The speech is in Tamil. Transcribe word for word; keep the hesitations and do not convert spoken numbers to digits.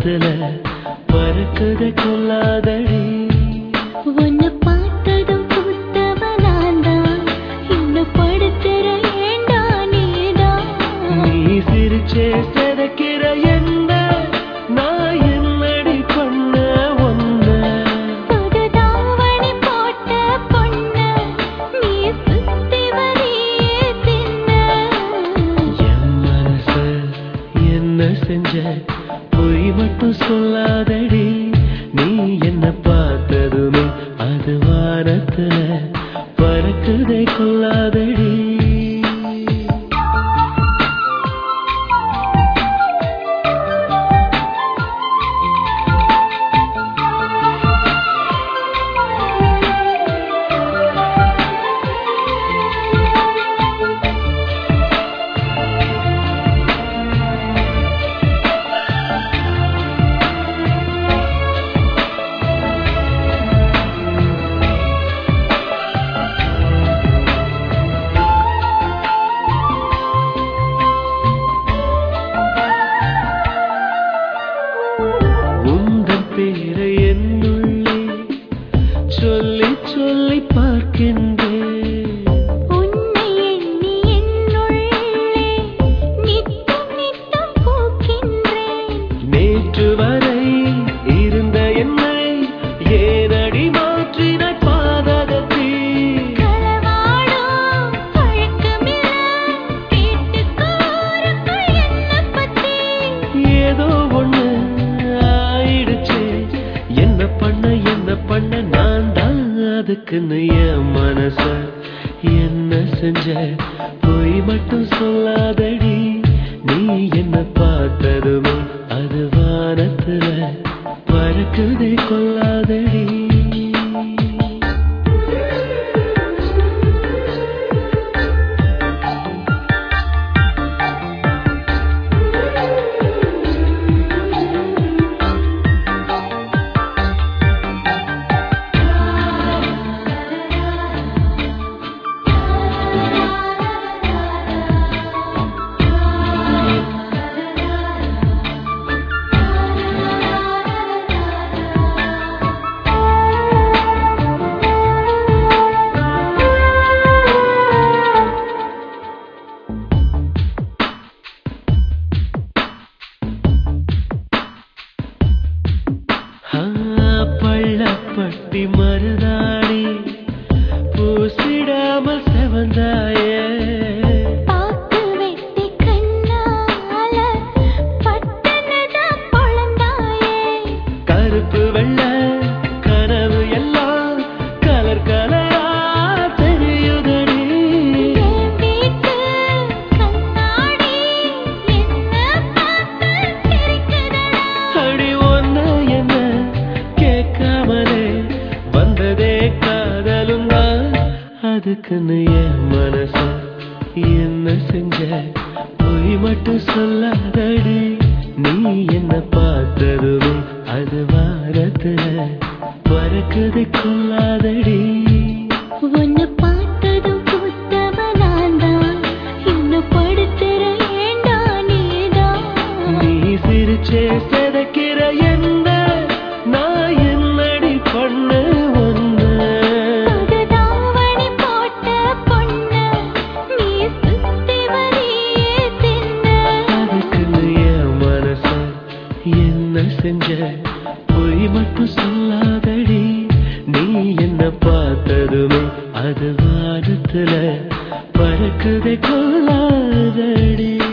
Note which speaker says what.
Speaker 1: வானத்துல பறக்குதை கொள்ளாதடி.
Speaker 2: உன்னை பார்த்ததும் புத்தவனாந்தான், இன்னும் படுத்துற ஏண்டா நீதான்.
Speaker 1: நீ சிரிச்சே செதக்கிற என்ன, நான் என்னடி பண்ண ஒன்ன.
Speaker 2: புது தாவணி போட்ட பொண்ணு, நீ சுத்தி வரியே தின்ன.
Speaker 1: என் மனச என்ன செஞ்ச, பொய் மட்டும் சொல்லாதடி. நீ என்ன பார்த்ததுமே அது வானத்துல பறக்குதை கொள்ளாதடி. பேரை என்னுள்ளே சொல்லி சொல்லி பார்க்கின்றேன்.
Speaker 2: உன்னை எண்ணி என்னுள்ளே நித்தம் நித்தம் பூக்கின்றேன்.
Speaker 1: நேற்று வரை இருந்த என்னை ஏனடி மாற்றினாய் பாதகத்தி.
Speaker 2: களவாடும் பழக்கமில்ல, கேட்டுக்கோருக்க என்ன பத்தி.
Speaker 1: ஏதோ ஒண்ணு ஆயிடுச்சு, என்ன பண்ண என்ன பண்ண நான் தான் அதுக்குன்னு. என் மனச என்ன செஞ்ச, பொய் மட்டும் சொல்லாதடி. நீ என்ன பார்த்ததுமே அது வானத்துல பறக்குதை கொள்ளாதடி. பள்ளப்பட்டி மருதாணி பூசிடாமல் செவந்தாயே.
Speaker 2: பாக்கு வெட்டி கண்ணால பட்டனதான் பொழந்தாயே.
Speaker 1: கருப்பு வெள்ள கனவு எல்லாம் கலர் கலரா தெரியுதடி.
Speaker 2: என் வீட்டு கண்ணாடி என்ன பார்த்து சிரிக்குதடா.
Speaker 1: அடி ஒன்ன என்ன கேட்காமலே வந்ததே காதலும் தான். அதுக்குன்னு என் மனச என்ன செஞ்ச, பொய் மட்டும் சொல்லாதடி. நீ என்ன பார்த்ததுமே அது வாரத்துல பறக்குதை கொள்ளாதடி.
Speaker 2: உன்னை பார்த்ததும் புத்தவனாந்தான், இன்னும் படுத்துற ஏண்டா நீதான்.
Speaker 1: நீ சிரிச்சே செதக்கிற என்ன, நான் என்னடி பண்ண ஒன்ன.
Speaker 2: புது தாவணி போட்ட பொண்ணு, நீ சுத்தி வரியே தின்ன.
Speaker 1: அதுக்குன்னு என் மனச என்ன செஞ்ச, பொய் மட்டும் சொல்லாதடி. நீ என்ன பார்த்ததுமே அது வானத்துல பறக்குதை கொள்ளாதடி.